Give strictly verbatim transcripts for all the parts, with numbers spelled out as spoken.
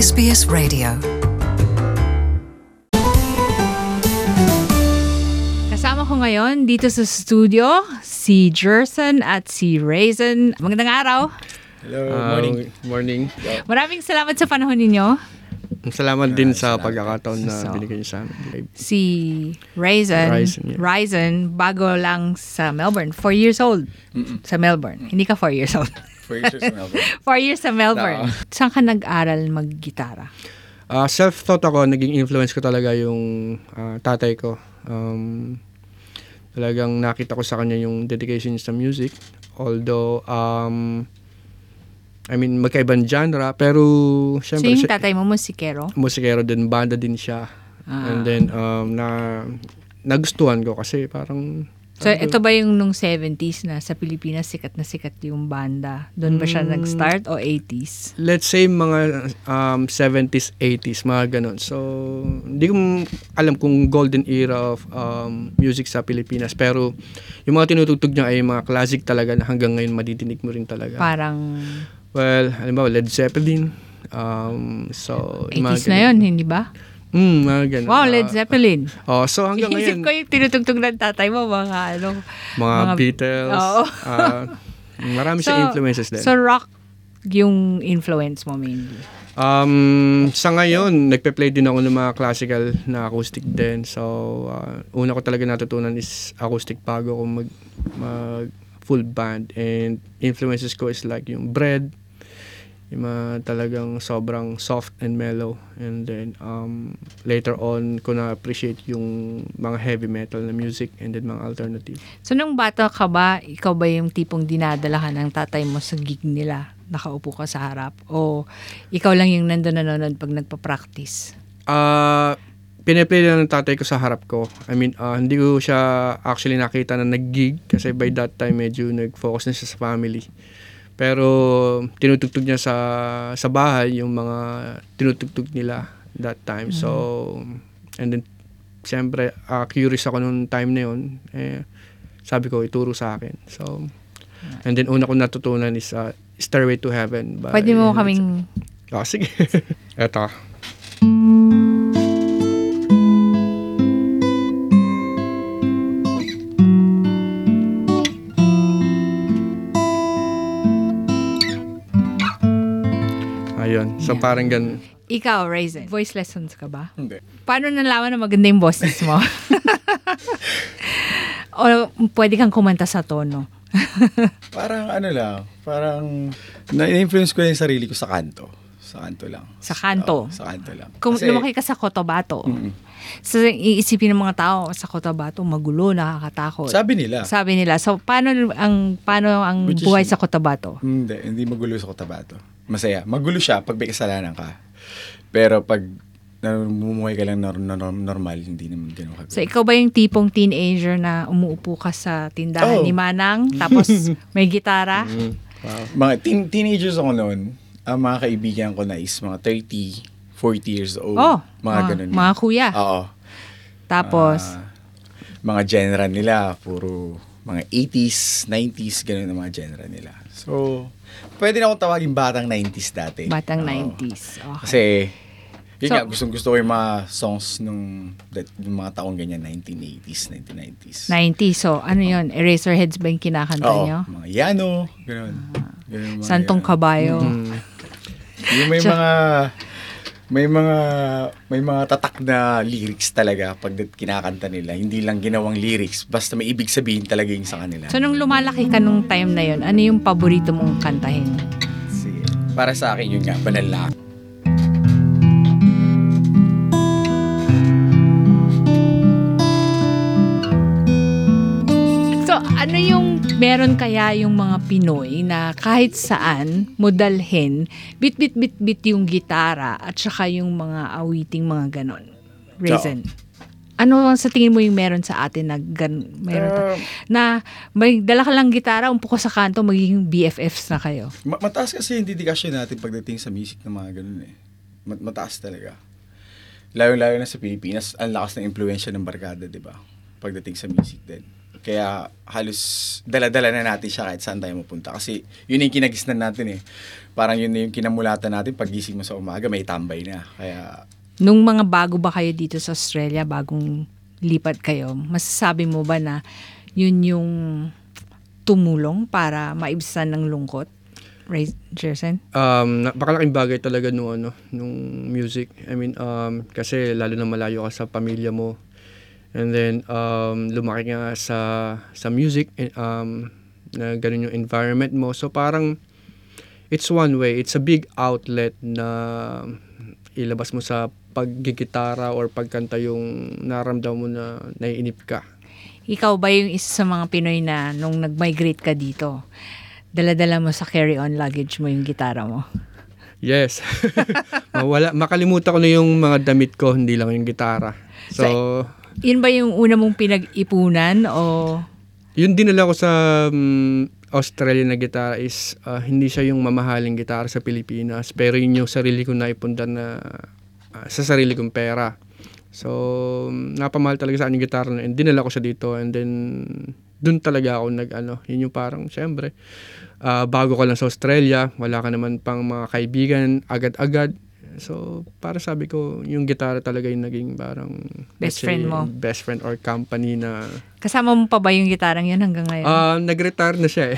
S B S Radio. Kasama ko ngayon dito sa studio si Jerson at si Raisin. Magandang araw. Hello, Uh, morning. Morning. Maraming salamat sa panahon ninyo. Salamat din sa salamat. pagkakataon na So, binigay niyo sa amin. Si Raisin, Raisin, yeah. Raisin, bago lang sa Melbourne. Four years old Mm-mm. sa Melbourne. Hindi ka four years old. For years sa Melbourne. Four years sa Melbourne. Oo. Saan ka nag-aral mag-gitara? Uh, self-taught ako, naging influence ko talaga yung ah, tatay ko. Um, talagang nakita ko sa kanya yung dedication niya sa music. Although, um, I mean, magkaibang genre, pero So syempre, yung siya- tatay mo musikero? musikero din, banda din siya. Ah. And then, um, na, nagustuhan ko kasi parang... So ito ba yung nung seventies na sa Pilipinas sikat na sikat yung banda? Doon ba siya Mm. nag-start o eighties? Let's say mga um, seventies, eighties, mga ganun. So, hindi ko alam kung golden era of um, music sa Pilipinas. Pero, yung mga tinutugtog niya ay mga classic talaga na hanggang ngayon madidinig mo rin talaga. Parang Well, alam ba, Led Zeppelin. Um, so, yung mga eighties na yun, hindi ba? Mm, mga ganun. Wow, Led Ah, Zeppelin. oh, so hanggang Isip ngayon, ko yung tinutugtog ng tatay mo, mga ano. mga, mga- Beatles. Oo. ah, marami siyang influences din. So rock yung influence mo mainly. Um, sa ngayon, nagpe-play din ako ng mga classical na acoustic din. So, uh, una ko talaga natutunan is acoustic bago ako mag, mag full band. And influences ko is like yung Bread, yung mga talagang sobrang soft and mellow. And then, um, later on, ko na-appreciate yung mga heavy metal na music and then mga alternative. So nung bata ka ba, ikaw ba yung tipong dinadala ka ng tatay mo sa gig nila? Nakaupo ka sa harap? O ikaw lang yung nandun nanonood pag nagpa-practice? Ah, pinaplay lang ng tatay ko sa harap ko. I mean, ah, hindi ko siya actually nakita na nag-gig kasi by that time medyo nag-focus na siya sa family. Pero tinutugtog niya sa sa bahay yung mga tinutugtog nila that time. So, and then siyempre, ah, curious ako nung time na yun. Eh, sabi ko, ituro sa akin. So, and then una ko natutunan is ah, Stairway to Heaven. by- Pwede mo kaming Ah, sige. Eto. Ayun. So, parang gan... ikaw, Raisin, voice lessons ka ba? Hindi. Paano nalaman na maganda yung boses mo? O pwede kang kumanta sa tono? Parang ano lang, parang na-influence ko yung sarili ko sa kanto. Sa kanto lang. Sa kanto? Oo, sa kanto lang. Kung Kasi- lumaki ka sa Cotabato, Mm-mm. so iisipin ng mga tao sa Cotabato, magulo, nakakatakot. Sabi nila. Sabi nila. So paano ang paano ang Which is- buhay sa Cotabato? Hindi, hindi magulo sa Cotabato. Masaya. Magulo siya pag may kasalanan ka. Pero pag namumuhay ka lang nor- nor- normal, hindi naman ganun kagulo. So ikaw ba yung tipong teenager na umuupo ka sa tindahan Oh. ni Manang tapos may gitara? Mm, wow. Mga teen- teenagers ako noon, ang mga kaibigan ko na is mga thirty, forty years old. Oh, mga ah, ganun. mga kuya. Oo. Tapos Ah, mga genre nila, puro mga eighties, nineties, ganun ang mga genre nila. So, pwede na akong tawagin batang nineties dati. batang Oo. nineties. Okay. Kasi, yun So- nga, gustong gusto ko yung mga songs nung, that, yung mga taong ganyan, nineteen eighties, nineteen nineties. nineties. So ano yun? Eraserheads ba yung kinakanta Oo, nyo? mga Yano, ganun. Ganun, mga Santong Yano. Kabayo. Mm. Yung may mga may mga may mga tatak na lyrics talaga pag kinakanta nila. Hindi lang ginawang lyrics, basta may ibig sabihin talaga yung sa kanila. So nung lumalaki ka nung time na yun, ano yung paborito mong kantahin? Sige. Para sa akin yun nga, banal na. So ano yung meron kaya yung mga Pinoy na kahit saan mo dalhin, bit bit bit bit yung gitara at saka yung mga awiting mga ganon. Raisin. Ano ang sa tingin mo yung meron sa atin na gan, meron ta- Uh, na may dala ka lang gitara, umpo ka sa kanto, magiging B F Fs na kayo? ma- mataas kasi yung dedikasyon natin pagdating sa music ng mga ganun eh. Ma- mataas talaga. Lalo-lalo na sa Pilipinas, ang lakas ng impluensya ng barkada, di ba? Pagdating sa music din. Kaya halos dala-dala na natin siya kahit saan tayo mapunta. Kasi yun yung kinagisnan natin eh. Parang yun yung kinamulatan natin. Pag-gising mo sa umaga, may tambay na. Kaya Nung mga bago ba kayo dito sa Australia, bagong lipat kayo, masasabi mo ba na yun yung tumulong para maibsan ng lungkot? Ray- Jerson? Um, napakalaking bagay talaga nung ano, nung music. I mean, um, kasi lalo na malayo ka sa pamilya mo. And then um, lumaki nga sa sa music, um, na ganun yung environment mo. So parang it's one way, it's a big outlet na ilabas mo sa paggigitara or pagkanta yung naramdaman mo na naiinip ka. Ikaw ba yung isa sa mga Pinoy na nung nag-migrate ka dito, dala-dala mo sa carry-on luggage mo yung gitara mo? Yes. Mawala, makalimutan ko na yung mga damit ko, hindi lang yung gitara. So, Yun ba yung una mong pinag-ipunan o yun dinala ko sa um, Australian na gitara is uh, hindi siya yung mamahaling gitara sa Pilipinas, pero yun yung sarili kong naipundan na uh, sa sarili kong pera. So, um, napamahal talaga sa akin yung gitara na, and dinala ko siya dito, and then dun talaga ako nag ano, yun yung parang syempre uh, bago ka lang sa Australia, wala ka naman pang mga kaibigan agad-agad. So, para sabi ko, yung gitara talaga yung naging parang Best let's say, friend mo? Best friend or company na kasama mo pa ba yung gitarang yun hanggang ngayon? ah nag-retire na siya eh.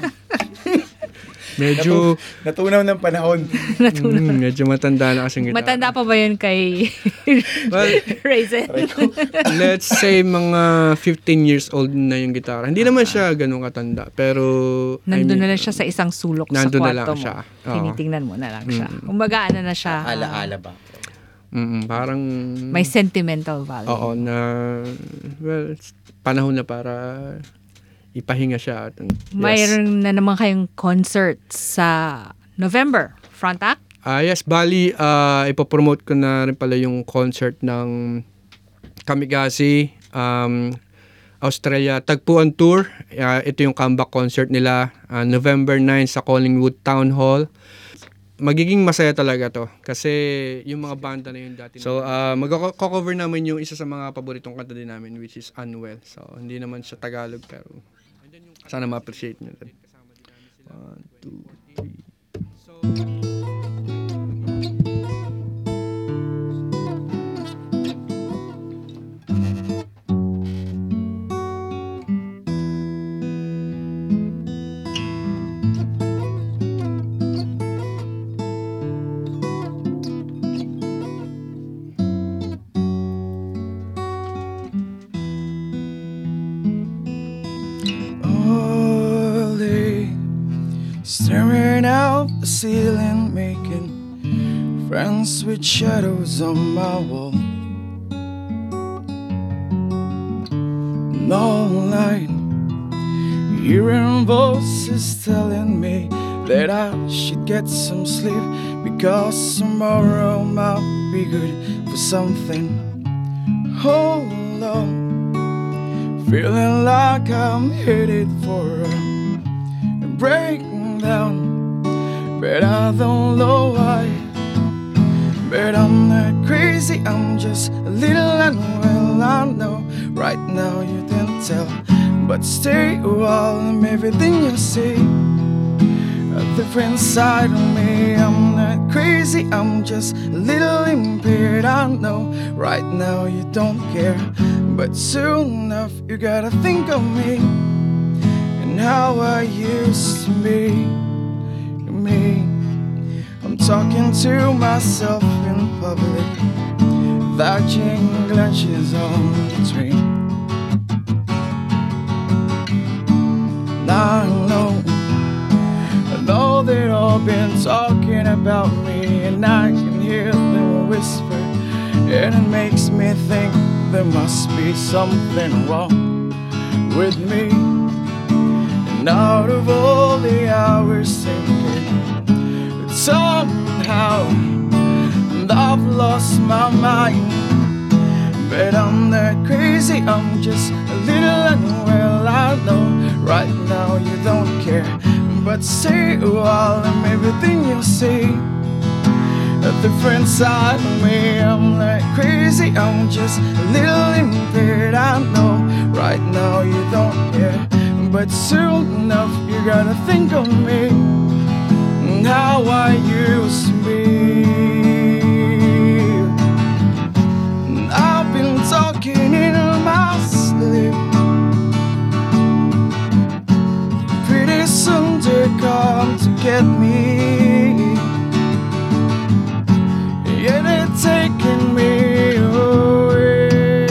Medyo natunaw ng panahon. mm, medyo matanda na kasi yung gitara. Matanda pa ba yun kay Well, Raisin? let's say mga fifteen years old na yung gitara. Hindi naman siya ganun katanda, pero Nandun I mean, na lang siya sa isang sulok sa nandun na kwarto lang mo. siya. Oo. Tinitingnan mo na lang siya. Mm. Kumbaga ano na siya, ah, Ala-ala ba? mm, parang may sentimental value. oo na well, it's panahon na para ipahinga siya at yes. Mayroon na naman kayong concert sa November, Frontac? Ah, yes, bali, uh, ipopromote ko na rin pala yung concert ng Kamigasi, um, Australia Tagpuan Tour. Uh, ito yung comeback concert nila, uh, November ninth sa Collingwood Town Hall. Magiging masaya talaga to kasi yung mga banda na yun dati. So, uh, mag-cover namin yung isa sa mga paboritong kanta din namin, which is Unwell. So, hindi naman siya Tagalog, pero sana ma-appreciate nyo. One, two, three. Staring out the ceiling, making friends with shadows on my wall. No light, hearing voices telling me that I should get some sleep, because tomorrow might be good for something. Hold on, feeling like I'm headed for a break down, but I don't know why. But I'm not crazy, I'm just a little unwell. I know right now you didn't tell, but stay a while and everything you say, a different side of me. I'm not crazy, I'm just a little impaired. I know right now you don't care, but soon enough you gotta think of me and how I used to be. Me, I'm talking to myself in public, dodging glitches on the train. Now I know, I know they've all been talking about me, and I can hear them whisper, and it makes me think there must be something wrong with me. And out of all the hours thinking, somehow I've lost my mind. But I'm not crazy, I'm just a little unwell. I know right now you don't care, but stay a while and everything you say, a deep inside of me. I'm like crazy, I'm just a little impaired. I know right now you don't care, but soon enough you gotta think of me and how I used to be. And I've been talking in my sleep. Pretty soon they come to get me. Yeah, they're taking me away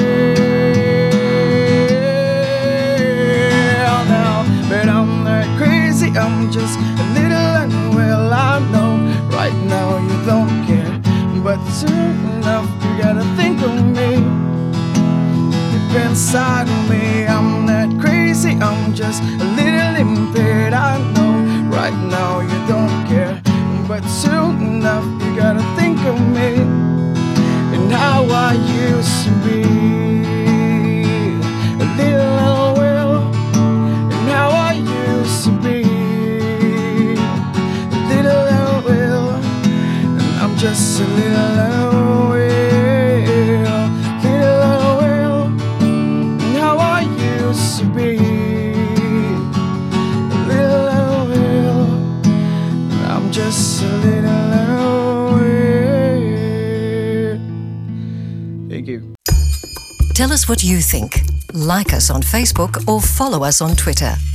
now, but I'm not crazy, I'm just a little unwell. I know right now you don't care, but soon enough you gotta think of me. Deep inside of me, I'm not crazy, I'm just a little impaired. I know right now you don't care, but soon enough you gotta think of me and how I used to be. A little will and how I used to be. A little will and I'm just a little will. Little will and how I used to be. A little will and I'm just a little will. Thank you. Tell us what you think. Like us on Facebook or follow us on Twitter.